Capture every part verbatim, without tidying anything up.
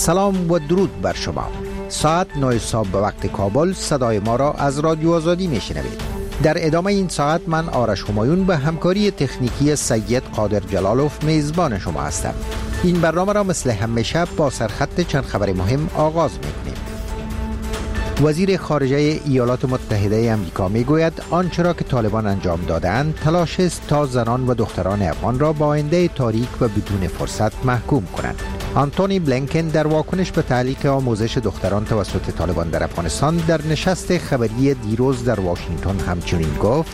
سلام و درود بر شما. ساعت نه صبح به وقت کابل صدای ما را از رادیو آزادی میشنوید. در ادامه این ساعت من آرش همایون به همکاری تکنیکی سید قادر جلالوف میزبان شما هستم. این برنامه را مثل همیشه با سرخط چند خبر مهم آغاز میکنیم. وزیر خارجه ایالات متحده آمریکا میگوید آنچه را که طالبان انجام دادند تلاش است تا زنان و دختران افغان را با آینده تاریک و بدون فرصت محکوم کنند. آنتونی بلینکن در واکنش به تعلیق آموزش دختران توسط طالبان در افغانستان در نشست خبری دیروز در واشنگتن همچنین گفت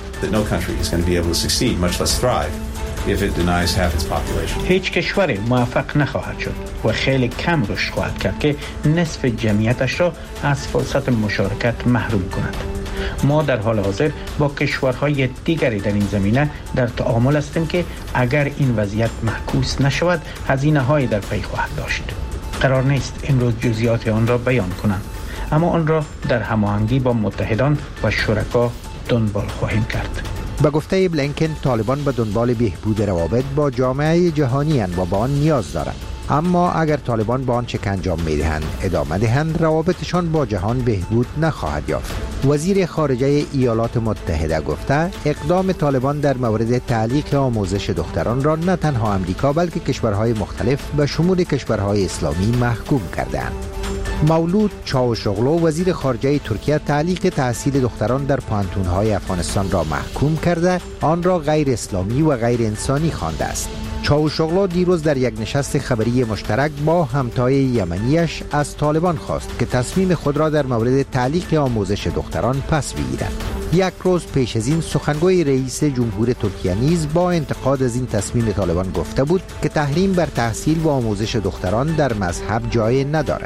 هیچ کشوری موفق نخواهد شد و خیلی کم رشد خواهد کرد که نصف جمعیتش را از فرصت مشارکت محروم کند. ما در حال حاضر با کشورهای دیگری در این زمینه در تعامل هستیم که اگر این وضعیت معکوس نشود هزینه های در پی خواهد داشت. قرار نیست امروز جزئیات آن را بیان کنم، اما آن را در هماهنگی با متحدان و شرکا دنبال خواهیم کرد. به گفته بلینکن طالبان به دنبال بهبود روابط با جامعه جهانی اند و با آن نیاز دارند. اما اگر طالبان با آنچه که انجام می‌دهند ادامه دهند روابطشان با جهان بهبود نخواهد یافت. وزیر خارجه ایالات متحده گفته اقدام طالبان در مورد تعلیق آموزش دختران را نه تنها آمریکا بلکه کشورهای مختلف به شمول کشورهای اسلامی محکوم کرده‌اند. مولود چاوشوغلو وزیر خارجه ترکیه تعلیق تحصیل دختران در پانتون‌های افغانستان را محکوم کرده آن را غیر اسلامی و غیر انسانی خوانده است. چاوشوغلو دیروز در یک نشست خبری مشترک با همتای یمنیش از طالبان خواست که تصمیم خود را در مورد تعلیق آموزش دختران پس بگیرند. یک روز پیش از این سخنگوی رئیس جمهور ترکیه نیز با انتقاد از این تصمیم طالبان گفته بود که تحریم بر تحصیل و آموزش دختران در مذهب جای ندارد.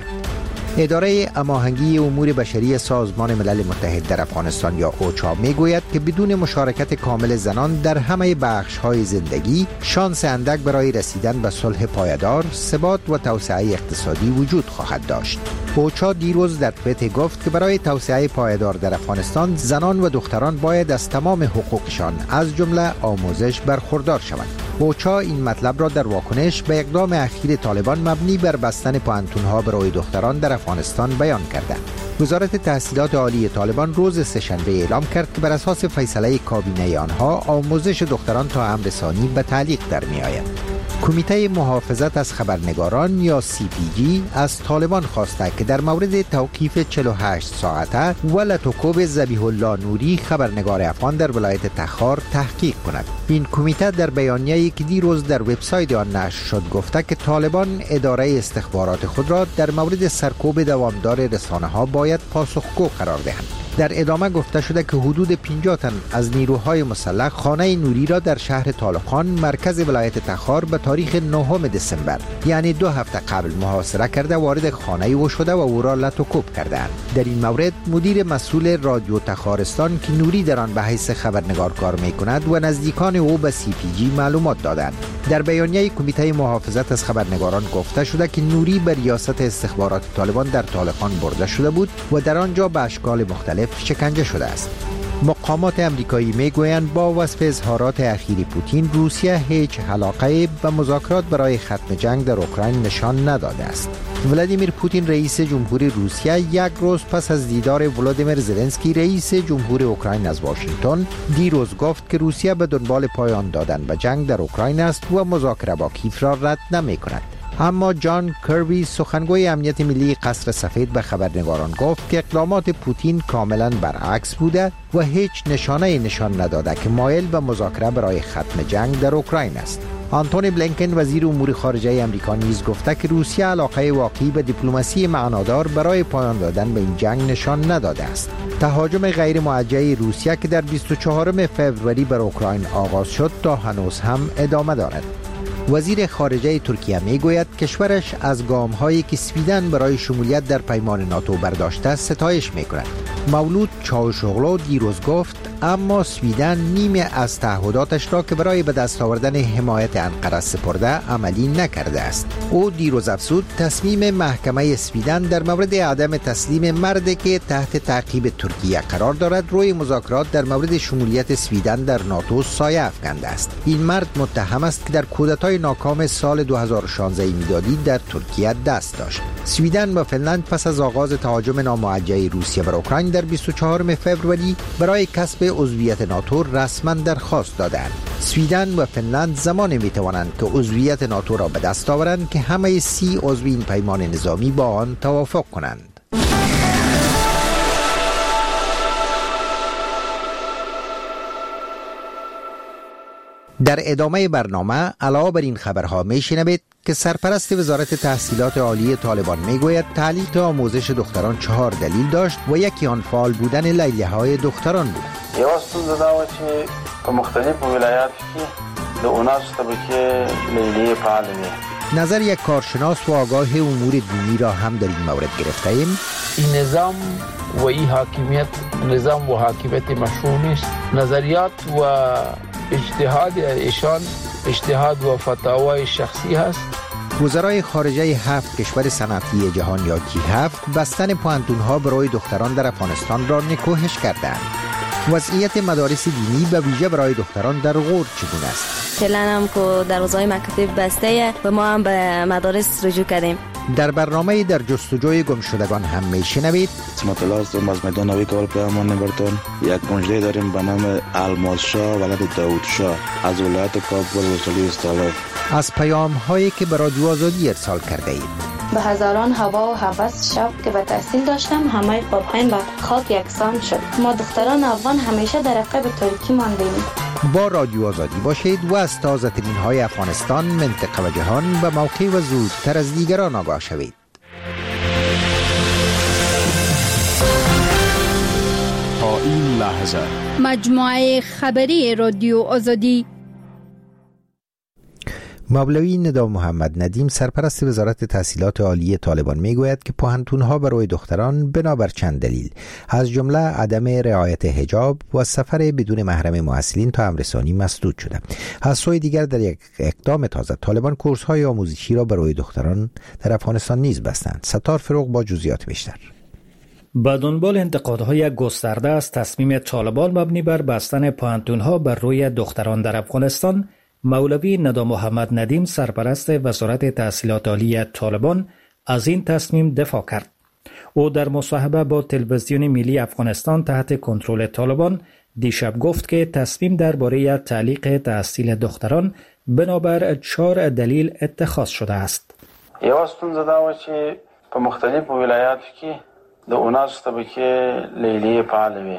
اداره هماهنگی امور بشری سازمان ملل متحد در افغانستان یا اوچا میگوید که بدون مشارکت کامل زنان در همه بخش‌های زندگی شانس اندک برای رسیدن به صلح پایدار، ثبات و توسعه اقتصادی وجود خواهد داشت. اوچا دیروز در توییت گفت که برای توسعه پایدار در افغانستان زنان و دختران باید از تمام حقوقشان از جمله آموزش برخوردار شوند. اوچا این مطلب را در واکنش به اقدام اخیر طالبان مبنی بر بستن پانتون‌ها برای دختران در افغانستان بیان کرده. وزارت تحصیلات عالی طالبان روز سه‌شنبه اعلام کرد که بر اساس فیصله کابینه آنها آموزش دختران تا امر ثانی به تعلیق در می‌آید. کمیته محافظت از خبرنگاران یا سی پی جی از طالبان خواسته که در مورد توقیف چهل و هشت ساعته و لطوکوب ذبیح الله نوری خبرنگار افغان در ولایت تخار تحقیق کند. این کمیته در بیانیه‌ای که دیروز در وبسایت آن نشر شد گفته که طالبان اداره استخبارات خود را در مورد سرکوب دوامدار رسانه‌ها باید پاسخگو قرار دهند. در ادامه گفته شده که حدود پنجاه تن از نیروهای مسلح خانه نوری را در شهر طالقان مرکز ولایت تخار به تاریخ نهم دسامبر یعنی دو هفته قبل محاصره کرده وارد خانه او شده و او را لطوکوب کردند. در این مورد مدیر مسئول رادیو تخارستان که نوری در آن به حیث خبرنگار کار می‌کند و نزدیکان او به سی پی جی معلومات دادند. در بیانیه کمیته محافظت از خبرنگاران گفته شده که نوری به ریاست استخبارات طالبان در طالقان برده شده بود و در آنجا به اشکال مختلف شکنجه شده است. مقامات امریکایی میگویند با وصف اظهارات اخیر پوتین روسیه هیچ علاقه به مذاکرات برای ختم جنگ در اوکراین نشان نداده است. ولادیمیر پوتین رئیس جمهور روسیه یک روز پس از دیدار ولادیمیر زلنسکی رئیس جمهور اوکراین از واشنگتن دیروز گفت که روسیه به دنبال پایان دادن به جنگ در اوکراین است و مذاکره با کیف را رد نمی کند. اما جان کربی سخنگوی امنیت ملی قصر سفید به خبرنگاران گفت که اقدامات پوتین کاملا برعکس بوده و هیچ نشانه نشان نداده که مایل به مذاکره برای ختم جنگ در اوکراین است. آنتونی بلینکن وزیر امور خارجه آمریکا نیز گفته که روسیه علاقه واقعی به دیپلماسی معنادار برای پایان دادن به این جنگ نشان نداده است. تهاجم غیر موجه روسیه که در بیست و چهارم فوریه بر اوکراین آغاز شد تا هنوز هم ادامه دارد. وزیر خارجه ترکیه میگوید کشورش از گام‌هایی که سویدن برای شمولیت در پیمان ناتو برداشته ستایش می‌کند. مولود چاوشوغلو دیروز گفت اما سویدن نیمی از تعهداتش را که برای به دست آوردن حمایت انقره سپرده عملی نکرده است. او دیروز افزود تصمیم محکمه سویدن در مورد عدم تسلیم مردی که تحت تعقیب ترکیه قرار دارد روی مذاکرات در مورد شمولیت سویدن در ناتو سایه افکنده است. این مرد متهم است که در کودتای ناکام سال دو هزار و شانزده میلادی در ترکیه دست داشت. سویدن و فنلند پس از آغاز تهاجم ناموجه روسیه بر اوکراین در بیست و چهارم فوریه برای کسب عضویت ناتو رسما درخواست دادند. سویدن و فنلند زمانی میتوانند که عضویت ناتو را به دست آورند که همه سی عضو این پیمان نظامی با آن توافق کنند. در ادامه برنامه علاوه بر این خبرها میشنوید که سرپرست وزارت تحصیلات عالی طالبان میگوید تعلیق آموزش دختران چهار دلیل داشت و یکی آن فعال بودن لیلیه های دختران بود. یو ستونزه دا و چې په مختلفو ولایاتو کې د اوناسو طبقه لیلیه فعال وي. نظر یک کارشناس و آگاه امور دینی را هم در این مورد گرفته ایم. این نظام و این حاکمیت نظام و حاکمیت مشروع نیست. نظریات و اجتهاد ایشان اجتهاد و فتاوای شخصی هست. وزرای خارجه هفت کشور صنعتی جهان یا جی هفت بستن پوهنتون‌ها برای دختران در افغانستان را نکوهش کردند. وضعیت مدارس دینی به ویژه برای دختران در غور چگونه است؟ فعلا هم که دروازه‌های مکاتب بسته و ما هم به مدارس رجوع کردیم. در برنامه در جستجوی گمشدگان هم میشنوید. مطلع هستم از میدان نوی کابل پیامان برتون. یک مجری داریم به نام الماس شاه ولد داود شاه از ولایت کابل وسلی استالف. از پیام هایی که به رادیو آزادی ارسال کرده اید. به هزاران هوا و هوس شب که به تحصیل داشتم همه خوابهایم به خاک یکسان شد. ما دختران افغان همیشه در عقب ترکی ماندیم. با رادیو آزادی باشید و از تازه ترین های افغانستان، منطقه و جهان به موقع و زودتر از دیگران آگاه شوید. تا این لحظه مجموعه خبری رادیو آزادی. مولوی ندا محمد ندیم سرپرست وزارت تحصیلات عالی طالبان میگوید که پوهنتون‌ها برای دختران بنابر چند دلیل از جمله عدم رعایت حجاب و سفر بدون محرم محصلین تا امرسانی مسدود شده. از سوی دیگر در یک اقدام تازه طالبان کورس‌های آموزشی را برای دختران در افغانستان نیز بستند. ستار فروغ با جزئیات بیشتر. با دنبال انتقادهای گسترده از تصمیم طالبان مبنی بر بستن پوهنتون‌ها بر روی دختران در افغانستان، مولوی ندا محمد ندیم سرپرست وزارت تحصیلات عالی طالبان از این تصمیم دفاع کرد. او در مصاحبه با تلویزیون ملی افغانستان تحت کنترل طالبان دیشب گفت که تصمیم درباره تعلیق تحصیل دختران بنابر چهار دلیل اتخاذ شده است. یو ستونزه دا و چې په مختلفو ولایاتو کې د اوناسو طبقه لیلیه فعال وي.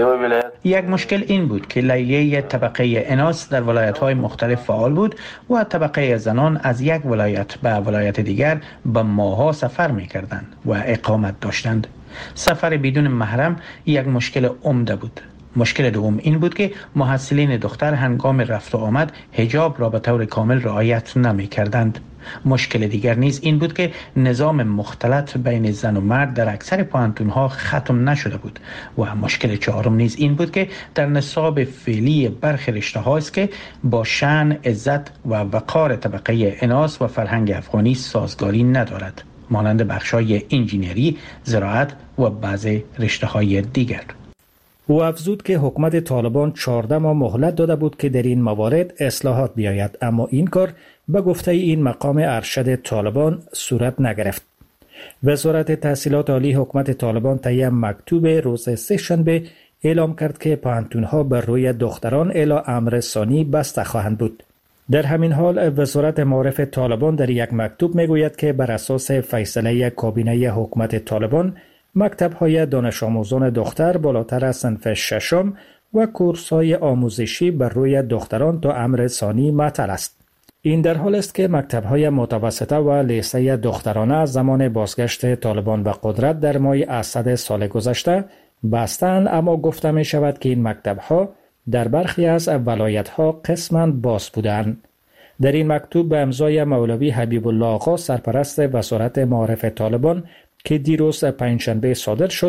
یک مشکل این بود که لیلیه طبقه اناث در ولایت‌های مختلف فعال بود و طبقه زنان از یک ولایت به ولایت دیگر به ماه‌ها سفر می‌کردند و اقامت داشتند. سفر بدون محرم یک مشکل عمده بود. مشکل دوم این بود که محصلین دختر هنگام رفت و آمد حجاب را به طور کامل رعایت نمی‌کردند. مشکل دیگر نیز این بود که نظام مختلط بین زن و مرد در اکثر پوهنتون‌ها ختم نشده بود و مشکل چهارم نیز این بود که در نصاب فعلی برخی رشته‌ها است که با شأن، عزت و وقار طبقه اناث و فرهنگ افغانی سازگاری ندارد، مانند بخش‌های انجینری، زراعت و بعضی رشته‌های دیگر. او افزود که حکومت طالبان چهارده ماه مهلت داده بود که در این موارد اصلاحات بیاید، اما این کار به گفته این مقام ارشد طالبان صورت نگرفت. وزارت تحصیلات عالی حکومت طالبان طی مکتوب روز سه‌شنبه اعلام کرد که پوهنتون‌ها بر روی دختران الی امر ثانی بسته خواهند بود. در همین حال وزارت معارف طالبان در یک مکتوب میگوید که بر اساس فیصله کابینه حکومت طالبان مکتب‌های دانش آموزان دختر بالاتر از صنف ششم و کورس‌های آموزشی بر روی دختران تا امر ثانی معطل است. این در حال است که مکتب‌های متوسطه و لیسه دخترانه از زمان بازگشت طالبان به قدرت در ماه اسد سال گذشته بستند، اما گفته می شود که این مکتب‌ها در برخی از ولایت‌ها قسماً باز بودند. در این مکتوب به امضای مولوی حبیب الله آقا سرپرست وزارت معارف طالبان که دیروز پنجشنبه صادر شد،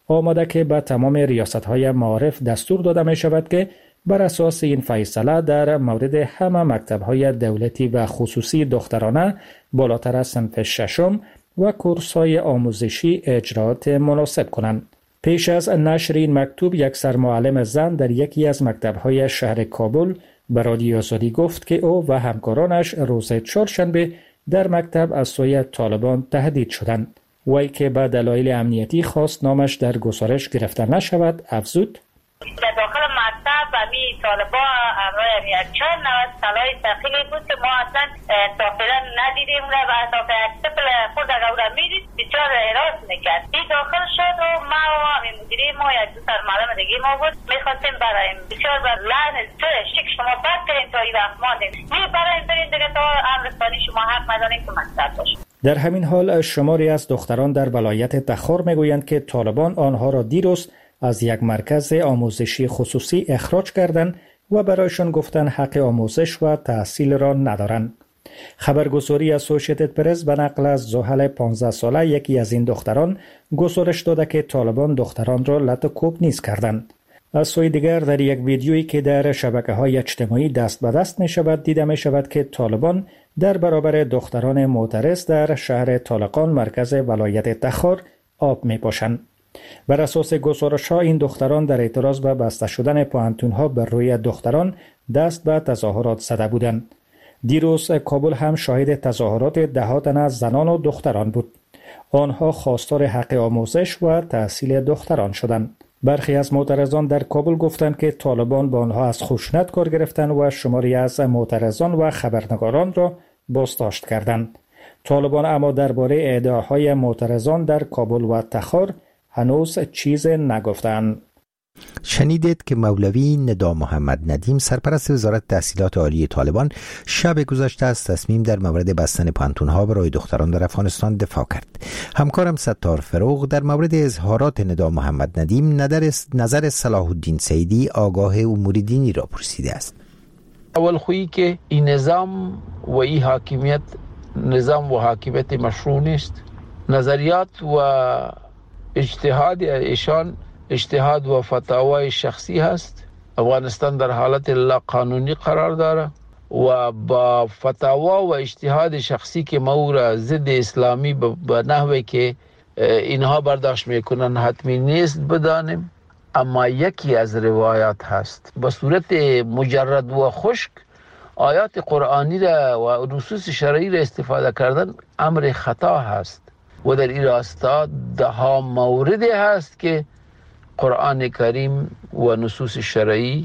آمده که به تمام ریاست‌های معارف دستور داده می شود که بر اساس این فیصله در مورد همه مکتب‌های دولتی و خصوصی دخترانه بالاتر از صنف ششم و کورس‌های آموزشی اجرات مناسب کنند. پیش از نشر این مکتوب، یک سرمعلم زن در یکی از مکتب‌های شهر کابل به رادیو آزادی گفت که او و همکارانش روز چهارشنبه در مکتب از سوی طالبان تهدید شدند. وی که به دلایل امنیتی خواست نامش در گزارش گرفته نشود، افزود: در داخل مکتب امی طالبا همراه یک چهار نوست سلاح ثقیلی بود که ما اصلا تافلا ندیدیم و اصافه یک طفل خود اگر او را میدید بسیار حراس میکرد. این داخل شد و ما و همین مدیری ما یک دو سرمعلم دیگه ما بود میخواستیم برایم بسیار بر لحن تو شک شما بد کنیم تا این وقت ماندیم می برایم بریم دیگه تا امرستانی شما حق نداریم که مکتب باشیم. در همین حال شماری از دختران در ولایت تخار میگویند که طالبان آنها را دیروز از یک مرکز آموزشی خصوصی اخراج کردند و برایشان گفتند حق آموزش و تحصیل را ندارند. خبرگزاری اسوسییتد پرس به نقل از زحل پانزده ساله یکی از این دختران گزارش داده که طالبان دختران را لط و کوب نیز کردند. از سوی دیگر در یک ویدیویی که در شبکه‌های اجتماعی دست به دست می شود دیده می شود که طالبان در برابر دختران معترض در شهر طالقان مرکز ولایت تخار آب می پاشند. بر اساس گزارش‌ها این دختران در اعتراض به بسته شدن پوهنتون‌ها بر روی دختران دست به تظاهرات زده بودند. دیروز کابل هم شاهد تظاهرات دهها تن از زنان و دختران بود. آنها خواستار حق آموزش و تحصیل دختران شدند. برخی از معترضان در کابل گفتند که طالبان با آنها از خشونت کار گرفتند و شماری از معترضان و خبرنگاران را بازداشت کردند. طالبان اما درباره ادعاهای معترضان در کابل و تخار هنوز چیز نگفتند. شنیدید که مولوی ندا محمد ندیم سرپرست وزارت تحصیلات عالی طالبان شب گذشته از تصمیم در مورد بستن پانتون‌ها برای دختران در افغانستان دفاع کرد. همکارم ستار فروغ در مورد اظهارات ندا محمد ندیم نظر صلاح الدین سیدی آگاه امور دینی را پرسیده است. اول خویی که این نظام و این حاکمیت نظام و حاکمیت مشروع نیست. نظریات و اجتهاد ایشان اجتهاد و فتاوای شخصی هست. افغانستان در حالت لا قانونی قرار داره و با فتاوا و اجتهاد شخصی که ما ضد اسلامی به نحوی که اینها برداشت میکنن حتمی نیست بدانیم. اما یکی از روایات هست به صورت مجرد و خشک آیات قرآنی را و نصوص شرعی را استفاده کردن امر خطا هست و در این راستا ده ها موردی هست که قرآن کریم و نصوص شرعی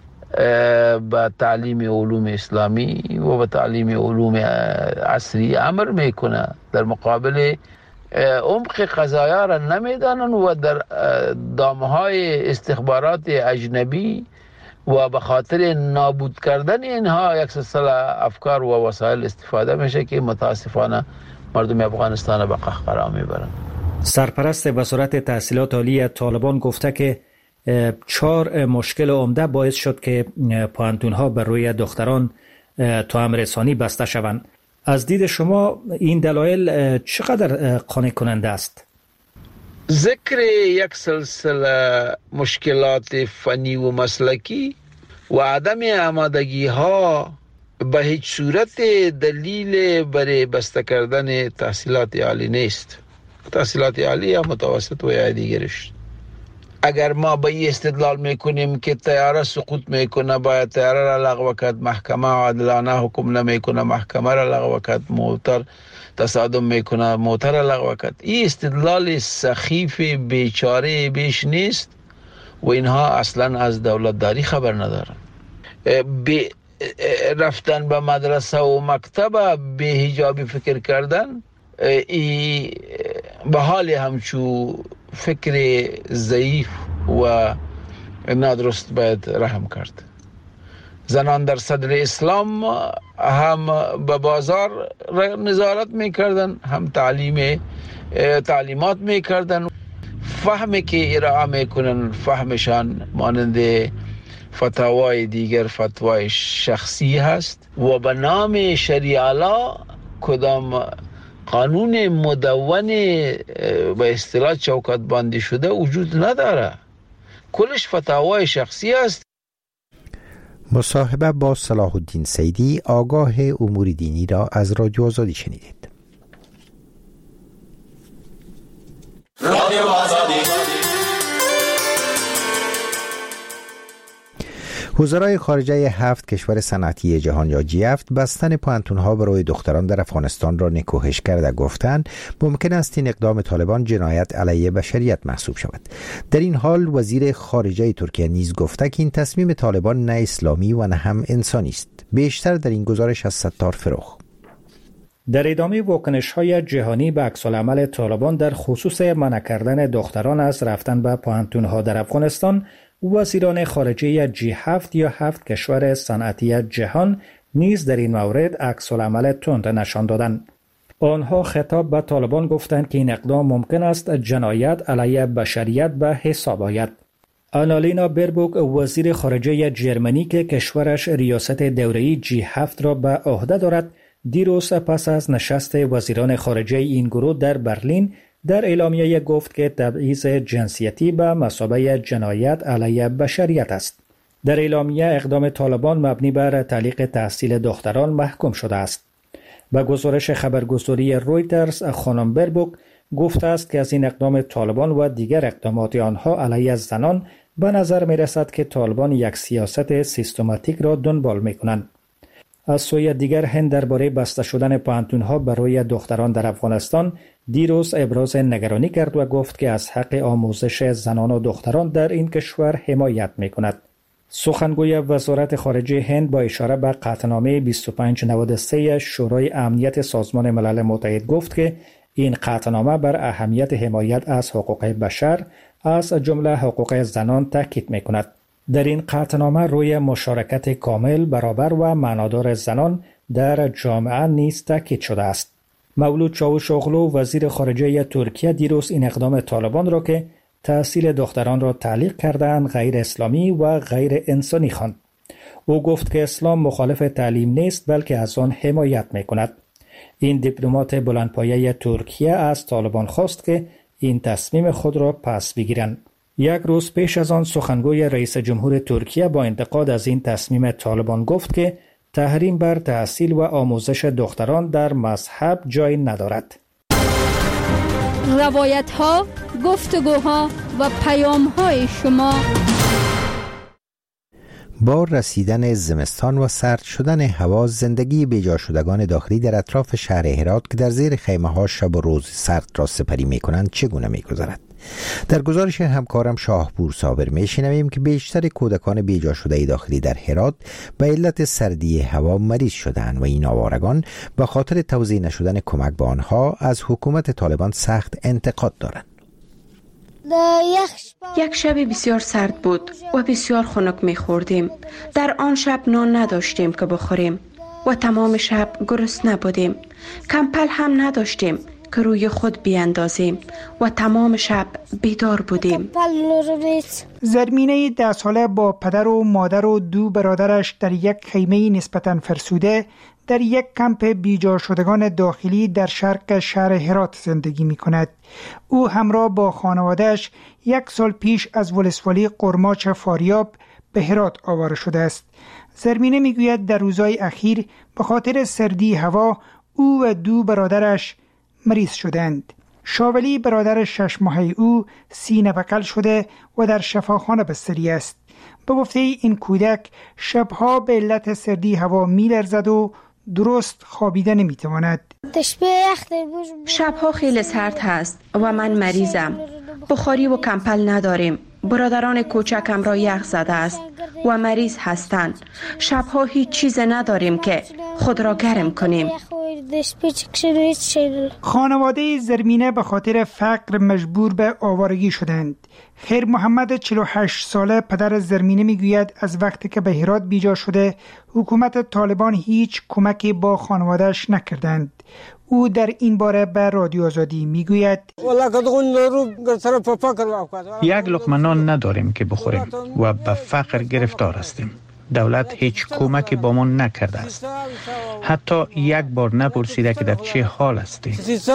با تعلیم علوم اسلامی و با تعلیم علوم عصری امر میکنه. در مقابل عمق قضایا را نمیدانن و در دامهای استخبارات اجنبی و به خاطر نابود کردن اینها یک سلسله افکار و وسایل استفاده میشه که متاسفانه مردم افغانستان به قهقرا میبرند. سرپرست وزارت تحصیلات عالی طالبان گفته که چهار مشکل عمده باعث شد که پوهنتون‌ها بر روی دختران توأم رسانی بسته شوند. از دید شما این دلایل چقدر قانع کننده است؟ ذکر یک سلسله مشکلات فنی و مسلکی و عدم آمادگی ها به هیچ صورت دلیل برای بسته کردن تحصیلات عالی نیست. تحصیلات عالی یا متوسط و یا دیگرش. اگر ما به این استدلال میکنیم که طیاره سقوط میکنه باید طیاره را لغو کرد، محکمه عادلانه حکم نمیکنه محکمه را لغو کرد، موتر تصادم میکنه موتر را لغو کرد، این استدلال سخیف بیچاره بیش نیست و اینها اصلا از دولتداری خبر ندارن. به رفتن به مدرسه و مکتب به حجابی فکر کردن ای به حال همچو فکر ضعیف و نادرست باید رحم کرد. زنان در صدر اسلام هم به بازار نظارت میکردن، هم تعلیم تعلیمات میکردن. فهمی که ارائه میکنن فهمشان مانند فتاوای دیگر فتوای شخصی هست و به نام شریعه کدام قانون مدون به اصطلاح چوکات بندی شده وجود نداره. کلش فتاوای شخصی است. مصاحبه با صلاح الدین سیدی، آگاه امور دینی را از رادیو آزادی شنیدید. رادیو آزادی. وزرای خارجه هفت کشور صنعتی جهان یا جی هفت بستن پوانتون‌ها برای دختران در افغانستان را نکوهش کرده گفتند ممکن است این اقدام طالبان جنایت علیه بشریت محسوب شود. در این حال وزیر خارجه ترکیه نیز گفته که این تصمیم طالبان نه اسلامی و نه هم انسانی است. بیشتر در این گزارش از ستار فروخ. در ادامه واکنش‌های جهانی به عکس‌العمل طالبان در خصوص منع کردن دختران از رفتن به پوانتون‌ها در افغانستان، وزیران خارجه جی هفت یا هفت کشور صنعتی جهان نیز در این مورد عکس‌العمل تند نشان دادند. آنها خطاب به طالبان گفتند که این اقدام ممکن است جنایت علیه بشریت به حساب آید. آنالینا بربوک، وزیر خارجه جرمنی که کشورش ریاست دوره‌ای جی هفت را به عهده دارد، دیروز پس از نشست وزیران خارجه این گروه در برلین در اعلامیه گفت که تبعیض جنسیتی به مثابه جنایت علیه بشریت است. در اعلامیه اقدام طالبان مبنی بر تعلیق تحصیل دختران محکوم شده است. با گزارش خبرگزاری رویترز، خانم بربوک گفته است که از این اقدام طالبان و دیگر اقدامات آنها علیه زنان به نظر می رسد که طالبان یک سیاست سیستماتیک را دنبال می کنند. از سوی دیگر هند درباره بسته شدن پوانتون‌ها برای دختران در افغانستان دیروز ابراز نگرانی کرد و گفت که از حق آموزش زنان و دختران در این کشور حمایت می‌کند. سخنگوی وزارت خارجه هند با اشاره به قطعنامه بیست و پنج نود و سه شورای امنیت سازمان ملل متحد گفت که این قطعنامه بر اهمیت حمایت از حقوق بشر از جمله حقوق زنان تاکید می‌کند. در این قطعنامه روی مشارکت کامل، برابر و معنادار زنان در جامعه نیز تاکید شده است. مولود چاوشاغلو، وزیر خارجه ترکیه، دیروز این اقدام طالبان را که تحصیل دختران را تعلیق کردند غیر اسلامی و غیر انسانی خواند. او گفت که اسلام مخالف تعلیم نیست بلکه از آن حمایت می‌کند. این دیپلمات بلندپایه ترکیه از طالبان خواست که این تصمیم خود را پس بگیرند. یک روز پیش از آن سخنگوی رئیس جمهور ترکیه با انتقاد از این تصمیم طالبان گفت که تحریم بر تحصیل و آموزش دختران در مذهب جای ندارد. روایت ها، گفتگوها و پیام های شما. با رسیدن زمستان و سرد شدن هوا، زندگی بیجا شدگان داخلی در اطراف شهر هرات که در زیر خیمه ها شب و روز سرد را سپری می کنند چگونه می گذرد؟ در گزارش همکارم شاهپور صابر می شنویم که بیشتر کودکان بیجا شده داخلی در هرات به علت سردی هوا مریض شدند و این آوارگان به خاطر توزیع نشدن کمک به آنها از حکومت طالبان سخت انتقاد دارند. یک شب بسیار سرد بود و بسیار خنک می خوردیم. در آن شب نان نداشتیم که بخوریم و تمام شب گرسنه بودیم. کمپل هم نداشتیم که روی خود بیاندازیم و تمام شب بیدار بودیم. زرمینه ده ساله با پدر و مادر و دو برادرش در یک خیمه نسبتاً فرسوده در یک کمپ بیجا شدگان داخلی در شرق شهر هرات زندگی می کند. او همراه با خانوادهش یک سال پیش از ولسوالی قرماچ فاریاب به هرات آواره شده است. زرمینه می گوید در روزهای اخیر به خاطر سردی هوا او و دو برادرش مریض شدند. شاولی برادر شش ماهه او سینه بغل شده و در شفاخانه بستری است. به گفته این کودک شبها به علت سردی هوا می لرزد و درست خوابیده نمی تواند. شبها خیلی سرد هست و من مریضم. بخاری و کمپل نداریم. برادران کوچکم را یخ زده است و مریض هستند. شبها هیچ چیز نداریم که خود را گرم کنیم. خانواده زرمینه به خاطر فقر مجبور به آوارگی شدند. خیر محمد چهل و هشت ساله پدر زرمینه میگوید از وقتی که به هرات بیجا شده حکومت طالبان هیچ کمکی با خانوادهش نکردند. او در این باره به رادیو آزادی میگوید یک لقمه نان نداریم که بخوریم و به فقر گرفتار هستیم. دولت هیچ کمکی با ما نکرده است. حتی یک بار نپرسیده که در چه حال هستی.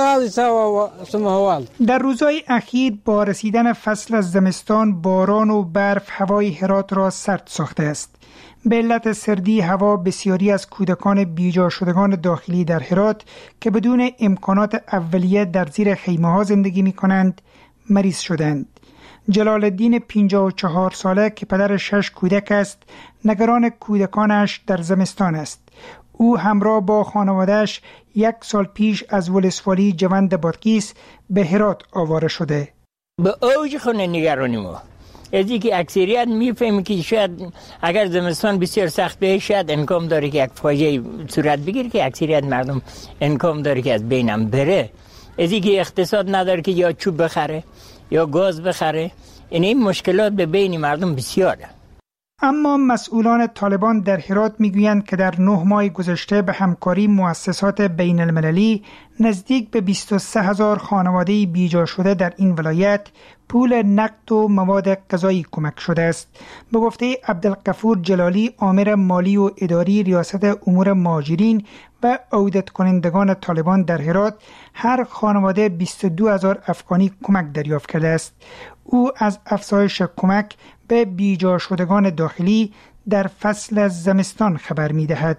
در روزهای اخیر با رسیدن فصل زمستان باران و برف هوای هرات را سرد ساخته است. به علت سردی هوا بسیاری از کودکان بیجا شدگان داخلی در هرات که بدون امکانات اولیه در زیر خیمه ها زندگی می کنند مریض شدند. جلال الدین پنجاه و چهار ساله که پدر شش کودک است نگران کودکانش در زمستان است. او همراه با خانواده‌اش یک سال پیش از ولسوالی جوند بادغیس به هرات آواره شده. به اوج خونه نگرانی ما از اینکه اکثریت میفهمی که شاید اگر زمستان بسیار سخت بشه شاید امکان داره که یک فاجعه صورت بگیره که اکثریت مردم امکان داره که از بینم بره. از اینکه اقتصاد نداره که یا چوب بخره یا گاز بخره. این مشکلات به بین مردم بسیاره. اما مسئولان طالبان در هرات میگویند که در نه ماه گذشته به همکاری مؤسسات بین المللی نزدیک به بیست و سه هزار خانواده بیجا شده در این ولایت پول نقد و مواد غذایی کمک شده است. به گفته عبدالغفور جلالی آمر مالی و اداری ریاست امور مهاجرین و عودت کنندگان طالبان در هرات هر خانواده بیست و دو هزار افغانی کمک دریافت کرده است. او از افزایش کمک به بیجا شدگان داخلی در فصل زمستان خبر می دهد.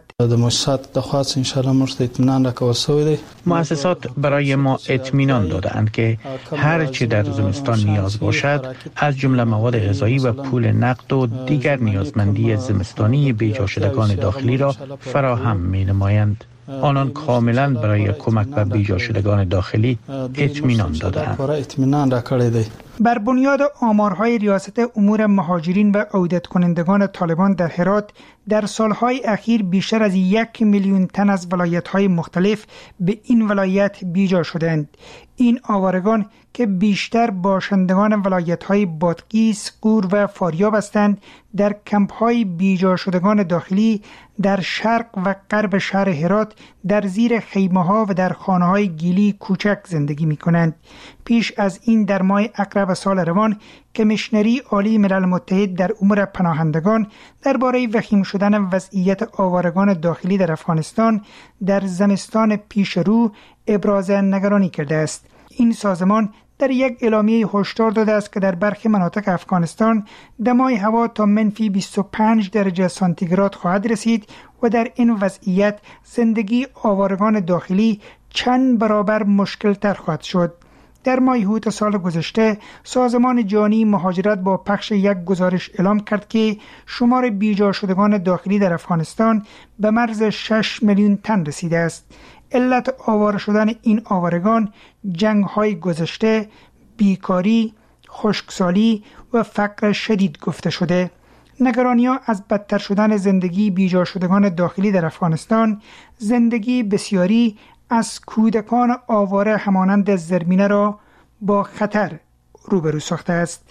مؤسسات برای ما اطمینان دادند که هر چی در زمستان نیاز باشد از جمله مواد غذایی و پول نقد و دیگر نیازمندی زمستانی بیجا شدگان داخلی را فراهم می نمایند. آنان کاملا برای کمک به بیجا شدگان داخلی اطمینان دادند. بر بنیاد آمارهای ریاست امور مهاجرین و عودت کنندگان طالبان در هرات در سالهای اخیر بیشتر از یک میلیون تن از ولایت‌های مختلف به این ولایت بیجا شدند. این آوارگان که بیشتر باشندگان ولایت‌های بادغیس، غور و فاریاب هستند در کمپ‌های بیجا شدگان داخلی در شرق و غرب شهر هرات در زیر خیمه‌ها و در خانه‌های گیلی کوچک زندگی می‌کنند. پیش از این در ماه اکرب سال روان کمیشنری عالی ملل متحد در امور پناهندگان درباره وخیم شدن وضعیت آوارگان داخلی در افغانستان در زمستان پیش رو ابراز نگرانی کرده است. این سازمان در یک اعلامیه هشدار داده است که در برخی مناطق افغانستان دمای هوا تا منفی بیست و پنج درجه سانتیگراد خواهد رسید و در این وضعیت زندگی آوارگان داخلی چند برابر مشکل تر خواهد شد. در ماه اوت سال گذشته سازمان جهانی مهاجرت با پخش یک گزارش اعلام کرد که شمار بیجا شدگان داخلی در افغانستان به مرز شش میلیون تن رسیده است. علت آواره شدن این آوارگان جنگ‌های گذشته، بیکاری، خشکسالی و فقر شدید گفته شده. نگرانی‌ها از بدتر شدن زندگی بیجا شدگان داخلی در افغانستان، زندگی بسیاری از کودکان آواره همانند زرمینه را با خطر روبرو ساخته است.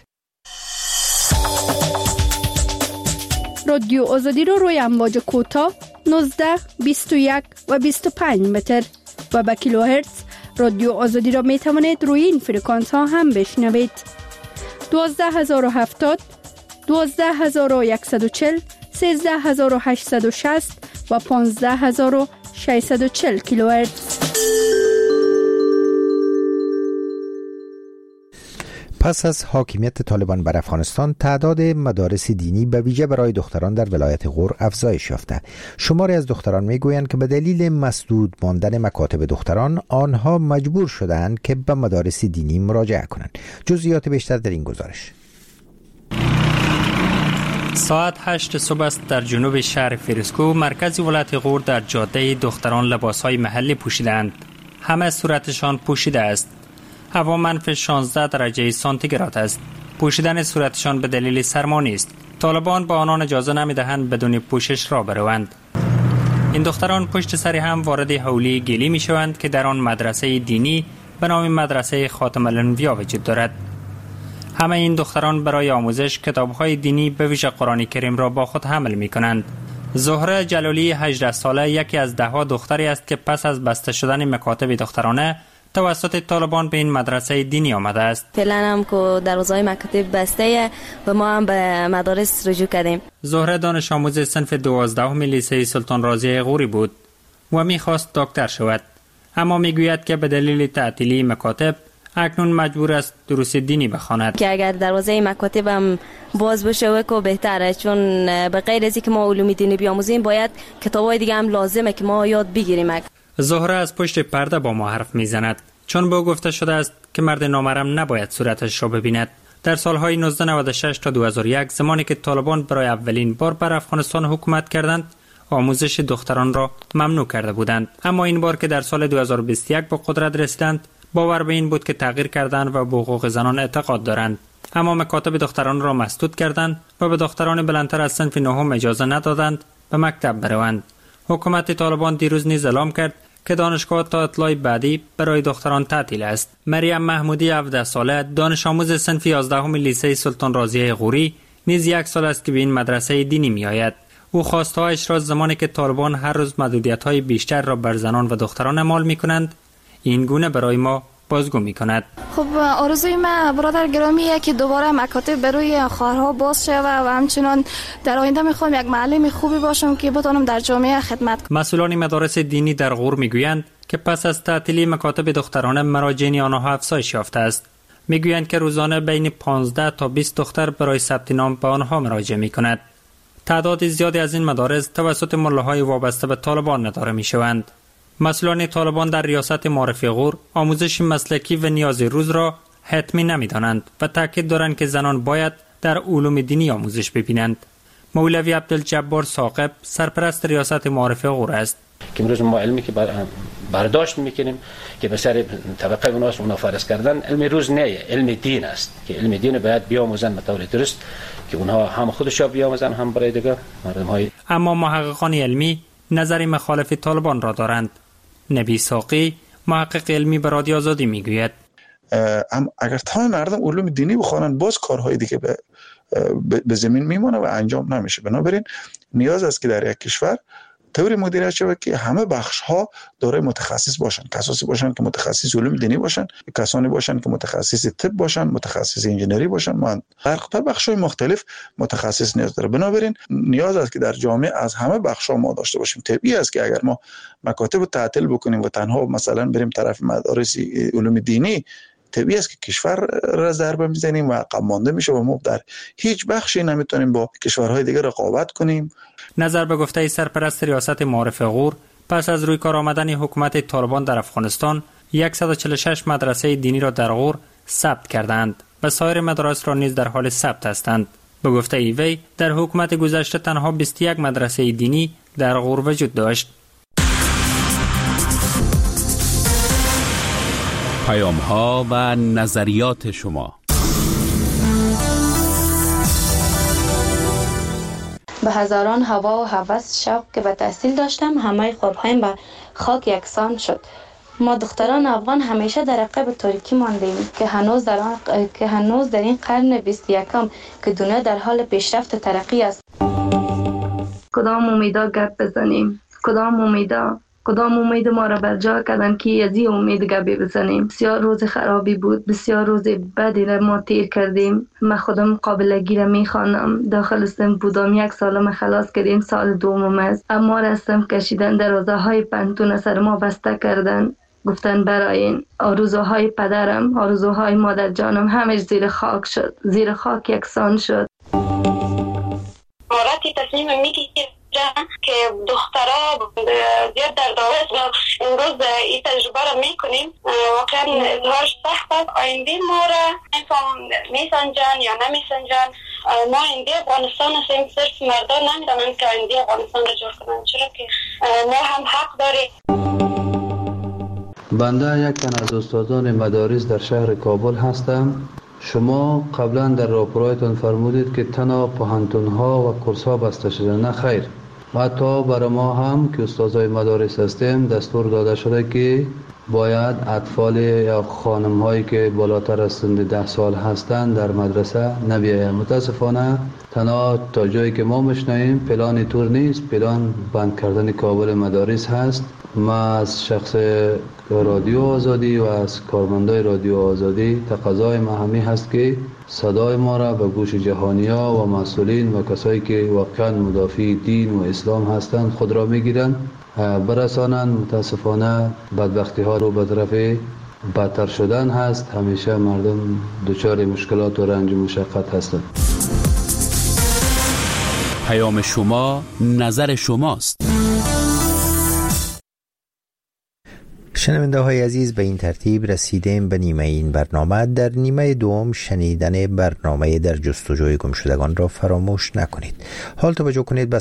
رادیو آزادی رو روی امواج کوتاه نوزده، بیست و یک و بیست و پنج متر و با کیلوهرتز رادیو آزادی را می توانید روی این فرکانس ها هم بشنوید. دوازده هزار و هفتاد، دوازده هزار و صد و چهل، سیزده هزار و هشتصد و شصت و پانزده هزار و ششصد و چهل کیلوهرتز. پس از حاکمیت طالبان بر افغانستان تعداد مدارس دینی به ویژه برای دختران در ولایت غور افزایش یافته. شماری از دختران میگویند که به دلیل مسدود ماندن مکاتب دختران آنها مجبور شدند که به مدارس دینی مراجعه کنند. جزئیات بیشتر در این گزارش. ساعت هشت صبح است در جنوب شهر فیروزکوه مرکز ولایت غور. در جاده دختران لباسهای محلی پوشیدند. همه صورتشان پوشیده است. هوا منفی شانزده درجه سانتیگراد است. پوشیدن صورتشان به دلیل سرما نیست. طالبان به آنان اجازه نمیدهند بدون پوشش را بروند. این دختران پشت سر هم وارد حولی گلی می شوند که در آن مدرسه دینی به نام مدرسه خاتم الانبیا وجود دارد. همه این دختران برای آموزش کتاب‌های دینی به ویژه قرآن کریم را با خود حمل می کنند. زهره جلالی هجده ساله یکی از ده ها دختری است که پس از بسته شدن مکاتب دخترانه توسط طالبان به این مدرسه دینی آمده است. فعلا هم که دروازه‌های مکاتب بسته و ما هم به مدارس رجوع کردیم. زهره دانش آموز صنف دوازدهم لیسه سلطان رازی غوری بود و می‌خواست دکتر شود، اما میگوید که به دلیل تعطیلی مکاتب اکنون مجبور است دروس دینی بخواند. که اگر دروازه مکاتب هم باز بشه و که بهتره، چون به غیر از اینکه ما علوم دینی بیاموزیم باید کتابای دیگه هم لازمه که ما یاد بگیریم. زهره از پشت پرده با ما حرف میزند، چون به او گفته شده است که مرد نامحرم نباید صورتش را ببیند. در سالهای نوزده نود و شش تا دو هزار و یک، زمانی که طالبان برای اولین بار بر افغانستان حکومت کردند، آموزش دختران را ممنوع کرده بودند. اما این بار که در سال دو هزار و بیست و یک به قدرت رسیدند، باور به این بود که تغییر کردند و به حقوق زنان اعتقاد دارند. اما مکاتب دختران را مسدود کردند و به دختران بلندتر از صنف نهم اجازه ندادند به مکتب بروند. حکومت طالبان دیروز نیز اعلام کرد که دانشگاه تا اطلاع بعدی برای دختران تعطیل است. مریم محمودی هفده ساله دانش آموز صنف یازدهم لیسه سلطان رازی غوری نیز یک سال است که به این مدرسه دینی می آید. او خواستهایش را زمانی که طالبان هر روز محدودیت‌های بیشتر را بر زنان و دختران اعمال می‌کنند این گونه برای ما بازگو می‌کند. خب آرزوی من برادر گرامیه که دوباره مکاتب برای خواهرها باز شود و همچنان در آینده می‌خوام یک معلم خوبی باشم که بتونم در جامعه خدمت کنم. مسئولان مدارس دینی در غور می‌گویند که پس از تعطیلی مکاتب دخترانه مراجع آنها افزایش یافته است. می‌گویند که روزانه بین پانزده تا بیست دختر برای ثبت نام به آنها مراجعه می‌کند. تعداد زیادی از این مدارس توسط ملاهای وابسته به طالبان اداره می‌شوند. مسئولان طالبان در ریاست معارف غور آموزش مسلکی و نیاز روز را حتمی نمی‌دانند و تاکید دارند که زنان باید در علوم دینی آموزش ببینند. مولوی عبدالجبار ثاقب سرپرست ریاست معارف غور است. که امروز ما علمی که برداشت میکنیم که به سر طبقه اوناست اونا فرض کردن، علم روز نه، علم دین است که علم دین باید بیاموزن به طور درست که اونها هم خودشا بیاموزن هم برای دیگه مردم های. اما محققان علمی نظری مخالف طالبان را دارند. نبی ساقی محقق علمی به رادیو آزادی میگوید اما اگر تمام مردم علوم دینی بخوانند باز کارهای دیگه به به زمین میمونه و انجام نمیشه. بنابراین نیاز است که در یک کشور طوری مدیریت شود که همه بخش ها دارای متخصص باشن، کسانی باشن که متخصص علوم دینی باشن، کسانی باشن که متخصص طب باشن، متخصص انجینری باشن، در بخش های مختلف متخصص نیاز داره. بنابراین نیاز است که در جامعه از همه بخش ها ما داشته باشیم. طبیعی است که اگر ما مکاتب رو تعطیل بکنیم و تنها مثلا بریم طرف مدارس علوم دینی، طبیعی است که کشور را ضربه میزنیم و عقب مانده میشه و ما در هیچ بخشی نمیتونیم با کشورهای دیگه رقابت کنیم. نظر به گفته سرپرست ریاست معارف غور، پس از روی کار آمدن حکومت طالبان در افغانستان صد و چهل و شش مدرسه دینی را در غور ثبت کردند و سایر مدارس را نیز در حال ثبت هستند. به گفته وی در حکومت گذشته تنها بیست و یک مدرسه دینی در غور وجود داشت. پیام ها و نظریات شما. به هزاران هوا و هوس شوق که به تحصیل داشتم، همه خوابهایم به خاک یکسان شد. ما دختران افغان همیشه در عقب تاریکی ماندیم که هنوز در آن... که هنوز در این قرن بیست و یکم که دنیا در حال پیشرفت و ترقی است. کدام امیدا گپ بزنیم؟ کدام امیدا؟ کدام امید ما را بر جا کردن که از این امید گپی بزنیم؟ بسیار روز خرابی بود، بسیار روز بدی را ما تیر کردیم. من خودم قابلگی را میخوانم. داخل سن بودم، یک سالم خلاص کردیم، سال دومم است. اما رستم کشیدن، دروازه های پنتون سر ما بسته کردن، گفتن برای این آرزوهای پدرم، آرزوهای مادر جانم همش زیر خاک شد، زیر خاک یکسان شد. مارتی تصمیم میگیرم که دخترها زیاد در دعوت و امروز این تجربه را میکنیم. واقعا اظهارش سخت است. آینده ما را میسنجن یا نمیسنجن. ما آینده افغانستان هستیم، صرف مردان نمیدانند که آینده افغانستان را جور کنند، چرا که ما هم حق داریم. بنده یک تن از استادان مدارس در شهر کابل هستم. شما قبلا در راپورایتان فرمودید که تنها پوهنتون‌ها و کورس‌ها بسته شده. نه خیر، و حتی برای ما هم که استادای مدارس هستیم دستور داده شده که باید اطفال یا خانم هایی که بالاتر از سن ده سال هستند در مدرسه نبیاید. متاسفانه تنها تا جایی که ما میشنویم پلان طور نیست. پلان بند کردن کابل مدارس هست. ما از شخص رادیو آزادی و از کارمندای رادیو آزادی تقاضای ما همی هست که صدای ما را به گوش جهانی ها و مسئولین و کسایی که واقعا مدافع دین و اسلام هستند خود را میگیرند برسانند. متاسفانه بدبختی ها رو به طرف بدتر شدن هست. همیشه مردم دچار مشکلات و رنج و مشقت هستند. پیام شما، نظر شماست. شنونده های عزیز، به این ترتیب رسیدیم به نیمه این برنامه. در نیمه دوم شنیدن برنامه در جستجوی گمشدگان را فراموش نکنید. حال توجه کنید به